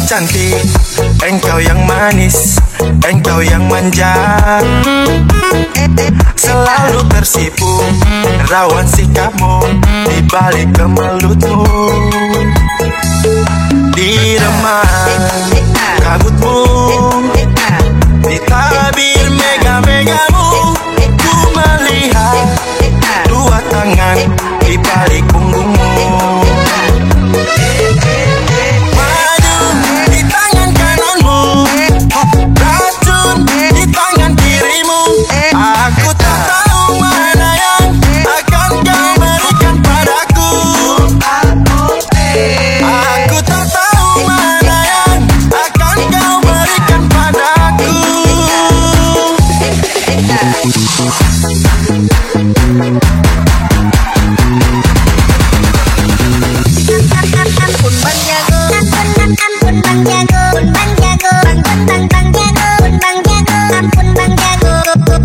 cantik, engkau yang manis, engkau yang manja. Selalu tersipu, rawan sikapmu di balik kemelutmu. Di remang rambutmu, di tabir mega-megamu, ku melihat dua tangan di balik punggungmu. Madu di tangan kananmu, racun di tangan kirimu. Aku tak tahu mana yang akan kau berikan padaku. Aku tak tahu mana yang akan kau berikan padaku. Ampun bang jago, ampun bang jago, bang jago, bang jago, bang jago, ampun bang jago,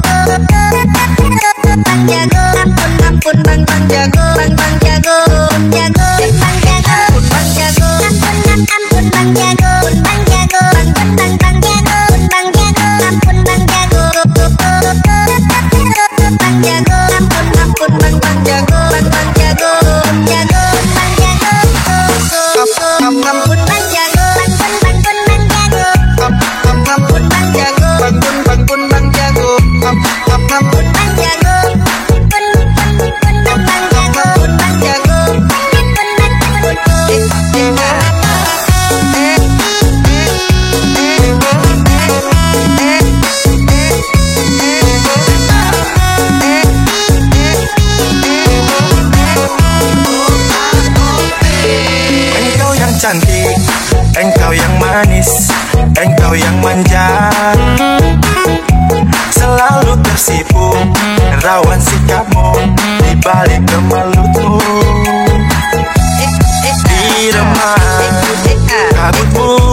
bang jago, ampun bang jago, bang jago, jago, bang jago, ampun bang jago, ampun bang jago, bang jago, bang jago, bang jago, ampun bang jago, bang jago, ampun bang jago, bang jago, jago, bang jago. Ampun bang jago, ampun bang jago, ampun bang jago, ampun bang jago, ampun bang jago, Engkau yang cantik, engkau yang manis, engkau yang manja. Selalu tersipu, rawan sikapmu di balik kemelutmu. Di remang rambutmu,